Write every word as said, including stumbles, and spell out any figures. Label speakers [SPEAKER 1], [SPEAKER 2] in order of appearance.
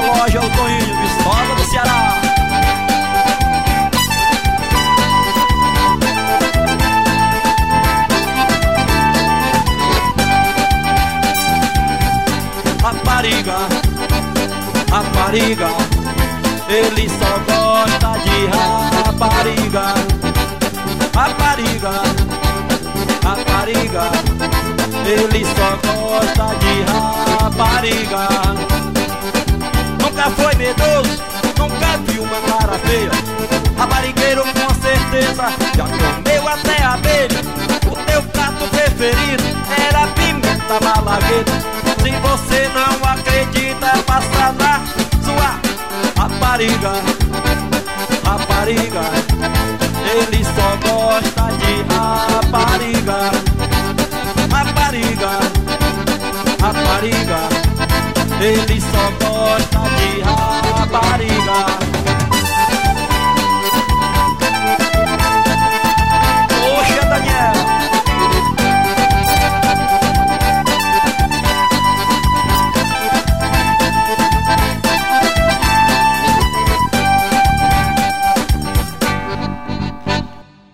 [SPEAKER 1] Jorge, é o Toninho, Viçosa do Ceará. Rapariga, rapariga, ele só gosta de rapariga. Rapariga, rapariga, ele só gosta de rapariga. Nunca foi medroso, nunca viu uma cara feia. Raparigueiro com certeza já comeu até abelha. O teu prato preferido era pimenta malagueta. Se você não acredita, passa na sua rapariga. Rapariga, ele só gosta de rapariga.